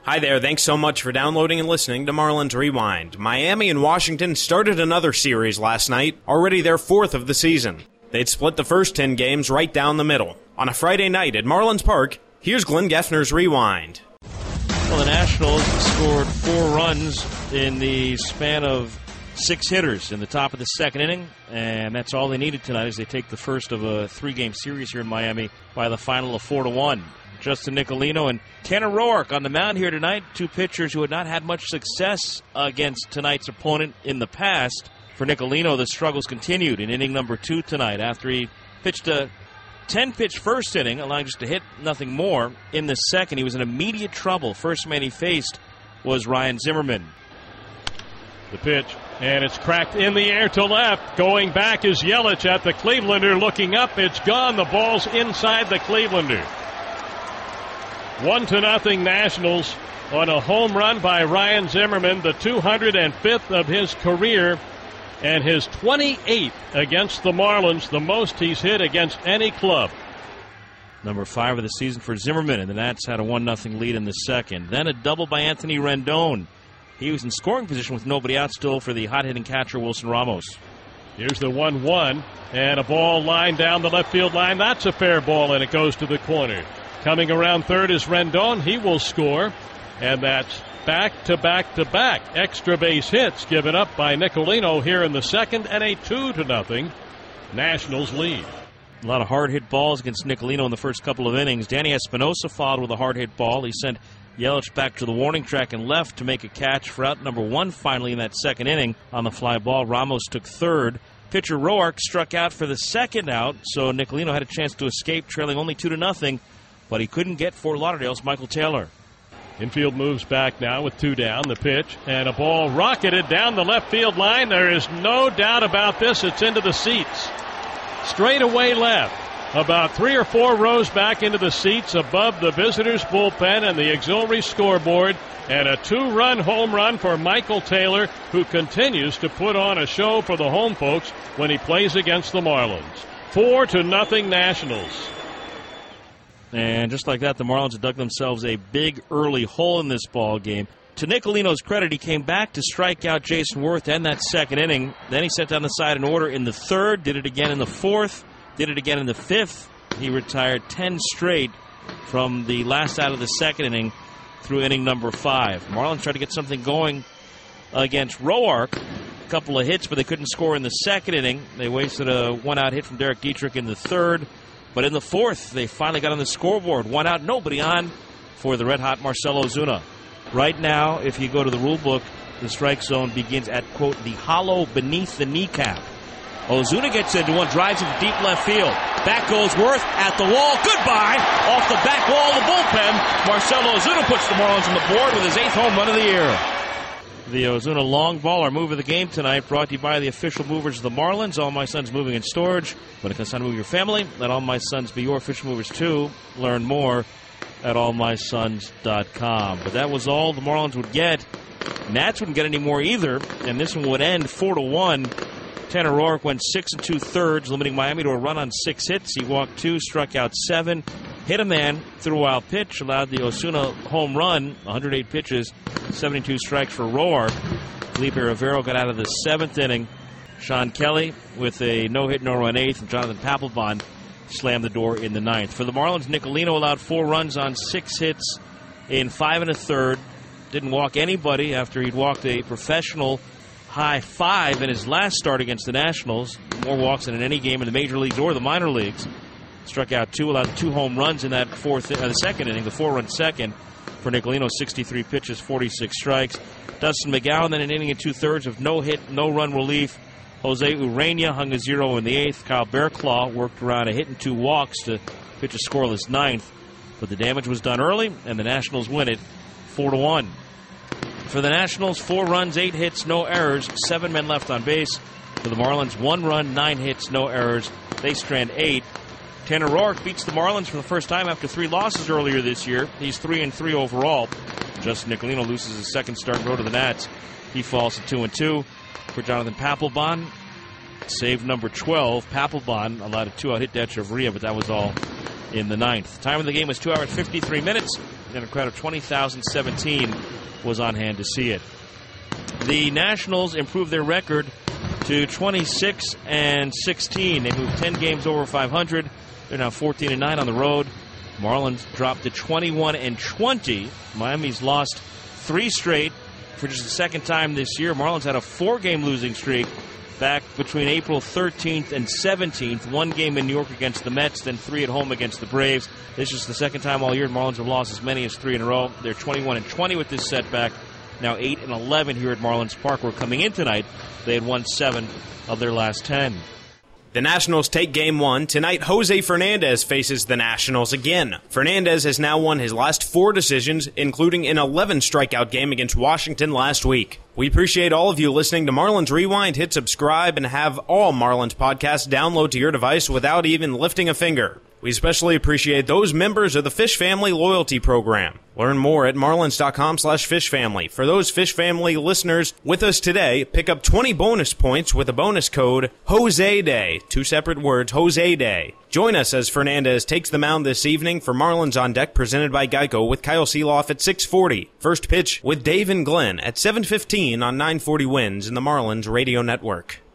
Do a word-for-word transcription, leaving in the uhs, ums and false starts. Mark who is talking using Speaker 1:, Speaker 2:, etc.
Speaker 1: Hi there, thanks so much for downloading and listening to Marlins Rewind. Miami and Washington started another series last night, already their fourth of the season. They'd split the first ten games right down the middle. On a Friday night at Marlins Park, here's Glenn Geffner's Rewind.
Speaker 2: Well, the Nationals scored four runs in the span of six hitters in the top of the second inning, and that's all they needed tonight as they take the first of a three-game series here in Miami by the final of four to one. Justin Nicolino and Tanner Roark on the mound here tonight, two pitchers who had not had much success against tonight's opponent in the past. For Nicolino, the struggles continued in inning number two tonight after he pitched a ten-pitch first inning, allowing just to hit nothing more. In the second, he was in immediate trouble. First man he faced was Ryan Zimmerman.
Speaker 3: The pitch, and it's cracked in the air to left. Going back is Yelich at the Clevelander. Looking up, it's gone. The ball's inside the Clevelander. One to nothing Nationals on a home run by Ryan Zimmerman, the two hundred fifth of his career, and his twenty-eighth against the Marlins, the most he's hit against any club.
Speaker 2: Number five of the season for Zimmerman, and the Nats had a one nothing lead in the second. Then a double by Anthony Rendon. He was in scoring position with nobody out still for the hot-hitting catcher Wilson Ramos.
Speaker 3: Here's the one one, and a ball lined down the left field line. That's a fair ball, and it goes to the corner. Coming around third is Rendon. He will score, and that's back-to-back-to-back extra base hits given up by Nicolino here in the second, and a two to nothing Nationals lead.
Speaker 2: A lot of hard-hit balls against Nicolino in the first couple of innings. Danny Espinosa followed with a hard-hit ball. He sent Yelich back to the warning track and left to make a catch for out number one finally in that second inning on the fly ball. Ramos took third. Pitcher Roark struck out for the second out, so Nicolino had a chance to escape, trailing only two to nothing. But he couldn't get Fort Lauderdale's Michael Taylor.
Speaker 3: Infield moves back now with two down. The pitch and a ball rocketed down the left field line. There is no doubt about this. It's into the seats. Straight away left. About three or four rows back into the seats above the visitors' bullpen and the auxiliary scoreboard. And a two-run home run for Michael Taylor, who continues to put on a show for the home folks when he plays against the Marlins. Four to nothing Nationals.
Speaker 2: And just like that, the Marlins have dug themselves a big early hole in this ball game. To Nicolino's credit, he came back to strike out Jason Worth to end that second inning. Then he set down the side in order in the third, did it again in the fourth, did it again in the fifth. He retired ten straight from the last out of the second inning through inning number five. Marlins tried to get something going against Roark. A couple of hits, but they couldn't score in the second inning. They wasted a one-out hit from Derek Dietrich in the third. But in the fourth, they finally got on the scoreboard. One out, nobody on for the red-hot Marcell Ozuna. Right now, if you go to the rule book, the strike zone begins at, quote, the hollow beneath the kneecap. Ozuna gets into one, drives into deep left field. Back goes Worth at the wall. Goodbye. Off the back wall of the bullpen, Marcell Ozuna puts the Marlins on the board with his eighth home run of the year. The Ozuna long ball, our move of the game tonight, brought to you by the official movers of the Marlins, All My Sons Moving and Storage. When it comes time to move your family, let All My Sons be your official movers too. Learn more at all my sons dot com. But that was all the Marlins would get. Nats wouldn't get any more either, and this one would end four to one. Tanner Roark went six and two thirds, limiting Miami to a run on six hits. He walked two, struck out seven, hit a man, threw a wild pitch, allowed the Ozuna home run, one hundred eight pitches, seventy-two strikes for Roark. Felipe Rivero got out of the seventh inning. Sean Kelly with a no-hit, no-run eighth, and Jonathan Papelbon slammed the door in the ninth. For the Marlins, Nicolino allowed four runs on six hits in five and a third. Didn't walk anybody after he'd walked a professional high five in his last start against the Nationals. More walks than in any game in the major leagues or the minor leagues. Struck out two, allowed two home runs in that fourth, uh, the second inning, the four-run second for Nicolino. sixty-three pitches, forty-six strikes. Dustin McGowan then an inning and two-thirds of no-hit, no-run relief. Jose Urena hung a zero in the eighth. Kyle Bearclaw worked around a hit and two walks to pitch a scoreless ninth. But the damage was done early, and the Nationals win it four to one. For the Nationals, four runs, eight hits, no errors, seven men left on base. For the Marlins, one run, nine hits, no errors. They strand eight. Tanner Roark beats the Marlins for the first time after three losses earlier this year. He's three and three overall. Justin Nicolino loses his second start road to the Nats. He falls to two and two. For Jonathan Papelbon, save number twelve. Papelbon allowed a two-out hit to Echeverria, but that was all in the ninth. Time of the game was two hours, fifty-three minutes. and a crowd of twenty thousand seventeen was on hand to see it. The Nationals improved their record to twenty-six and sixteen. They moved ten games over five hundred. They're now fourteen and nine on the road. Marlins dropped to twenty-one and twenty. Miami's lost three straight for just the second time this year. Marlins had a four-game losing streak back between April thirteenth and seventeenth. One game in New York against the Mets, then three at home against the Braves. This is the second time all year Marlins have lost as many as three in a row. They're twenty-one and twenty with this setback. Now eight and eleven here at Marlins Park, where coming in tonight, they had won seven of their last ten.
Speaker 1: The Nationals take game one. Tonight, Jose Fernandez faces the Nationals again. Fernandez has now won his last four decisions, including an eleven strikeout game against Washington last week. We appreciate all of you listening to Marlins Rewind. Hit subscribe and have all Marlins podcasts download to your device without even lifting a finger. We especially appreciate those members of the Fish Family Loyalty Program. Learn more at marlins.com slash fish family. For those Fish Family listeners with us today, pick up twenty bonus points with a bonus code Jose Day. Two separate words, Jose Day. Join us as Fernandez takes the mound this evening for Marlins on Deck, presented by Geico, with Kyle Seeloff at six forty. First pitch with Dave and Glenn at seven fifteen on nine forty Wins in the Marlins Radio Network.